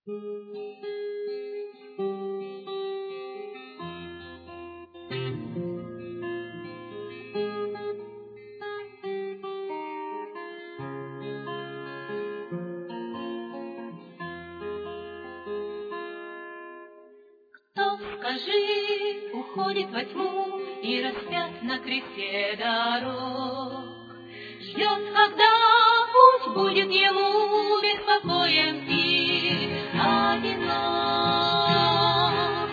Скажи, уходит во тьму и распят на кресте дорог. Ждет, когда путь будет ему беспокоен и одинок.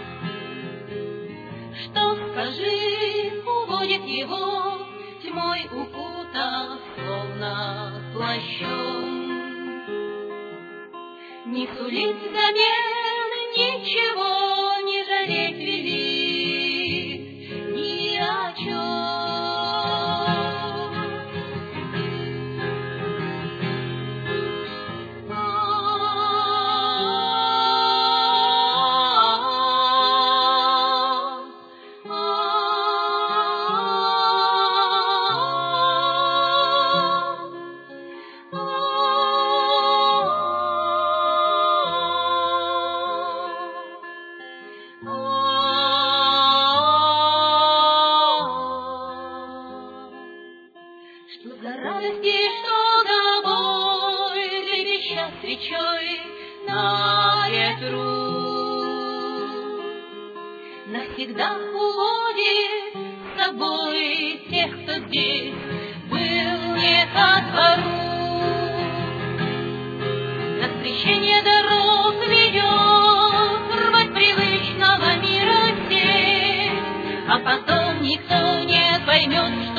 Что, скажи, уводит его тьмой укутав, словно плащом. Не сулит взамен ничего, не жалеть велит ни о чем. Что за радости, что тобой трепеща свечой на ветру, навсегда уводит с собой тех, кто здесь был не ко двору. Запрещение дорог ведет рвать привычного мира здесь, а потом никто не поймет,